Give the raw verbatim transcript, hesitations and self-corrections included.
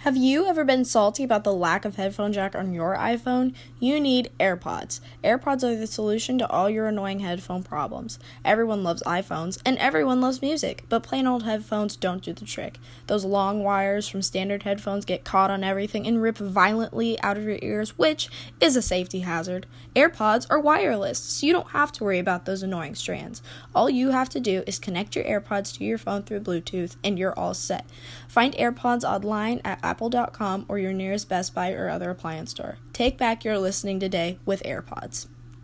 Have you ever been salty about the lack of headphone jack on your iPhone? You need AirPods. AirPods are the solution to all your annoying headphone problems. Everyone loves iPhones, and everyone loves music, but plain old headphones don't do the trick. Those long wires from standard headphones get caught on everything and rip violently out of your ears, which is a safety hazard. AirPods are wireless, so you don't have to worry about those annoying strands. All you have to do is connect your AirPods to your phone through Bluetooth, and you're all set. Find AirPods online at apple dot com or your nearest Best Buy or other appliance store. Take back your listening today with AirPods.